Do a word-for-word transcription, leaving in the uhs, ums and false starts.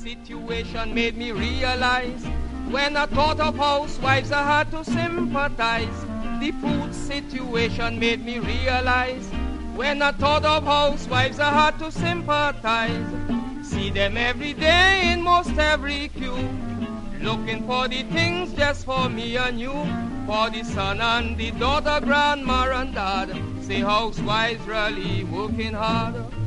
situation made me realize. When I thought of housewives, I had to sympathize. The food situation made me realize. When I thought of housewives, I had to sympathize. See them every day in most every queue, looking for the things just for me and you, for the son and the daughter, grandma and dad. Say housewives really working hard.